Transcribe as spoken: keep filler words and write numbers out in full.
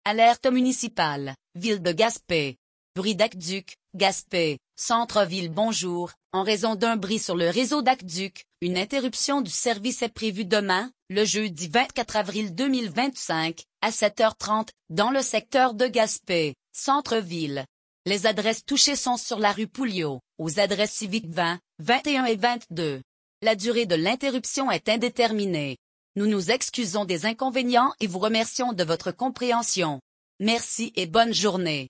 Alerte municipale, ville de Gaspé. Bruit d'aqueduc, Gaspé, centre-ville bonjour, en raison d'un bris sur le réseau d'aqueduc, une interruption du service est prévue demain, le jeudi vingt-quatre avril deux mille vingt-cinq, à sept heures trente, dans le secteur de Gaspé, centre-ville. Les adresses touchées sont sur la rue Pouliot, aux adresses civiques vingt, vingt et un et vingt-deux. La durée de l'interruption est indéterminée. Nous nous excusons des inconvénients et vous remercions de votre compréhension. Merci et bonne journée.